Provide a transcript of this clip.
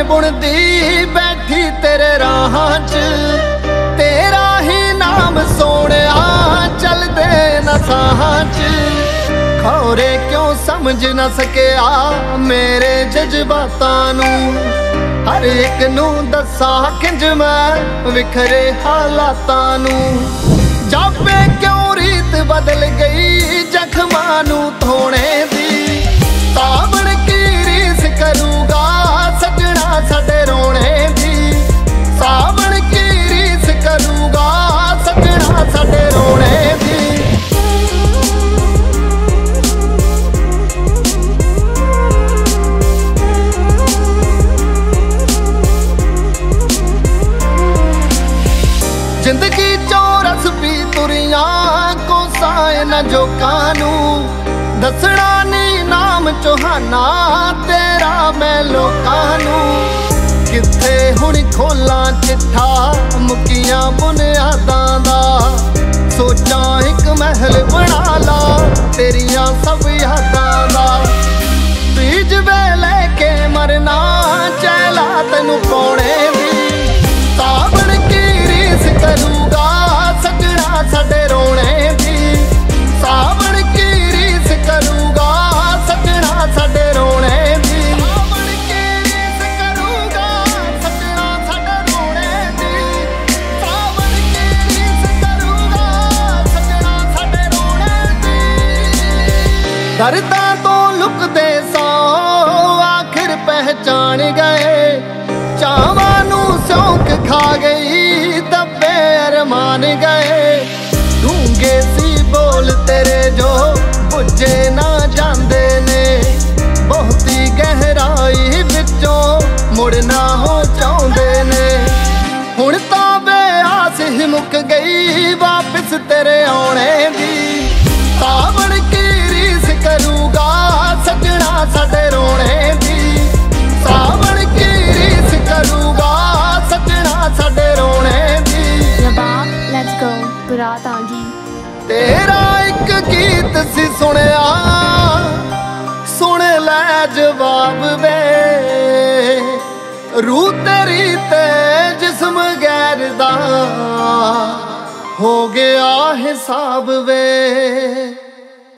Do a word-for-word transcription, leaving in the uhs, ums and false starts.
बुनदी बैठी तेरे राहां च, तेरा ही नाम सोहणिया चलदे न साहां च। खौरे क्यों समझ न सकिया मेरे जज्बातां नूं, हर एक नूं दस्सां किंज मैं विखरे हालातां नूं। जापे क्यों रीत बदल गई जख्मां नूं धोणे दी, सावण की रीस करूगा सजना साडे रोणे दी। सावण की रीस करूगा सजना साडे रोणे दी। जिंदगी चौरस पी तुरियां कोसाए न जोकां नूं, दसना नी नाम चौहाना तेरा मैं लोकां नूं। किथे हुण खोलां चिट्ठा मुकियां बुनियादां दा, सोचां एक महल बना ला तेरियां सब यादां दा। बीज वे लैके मरना चैला तैनूं पाउणे दी, सावण की रीस करूगा सजना साडे रोणे दी। सावण की रीस करूगा सजना साडे रोणे दी। सावण की रीस करूगा सजना साडे रोणे दी। सावण की रीस करूगा सजना साडे रोणे दी। दर्दां तो लुकदे सौ आखिर पहचान गए, चावां नूं सौंक खा गई दबे अरमान गए। ढूंगे सी बोल तेरे जो बुझे ना जांदे ने, बहुती गहराई विचों मुड़ना हो चाहुंदे ने। हुण तां बेआस ही मुक गई वापस तेरे आउणे दी। सावण की रीस करूगा सजना साडे रोणे दी। सावण की रीस करूगा सजना साडे रोणे दी। रबाब लेट्स गो बरात आ गई। तेरा एक गीत सी सुनिया सुन लै जवाब वे, रूह तेरी ते जिस्म गैर दा हो गया हिसाब वे।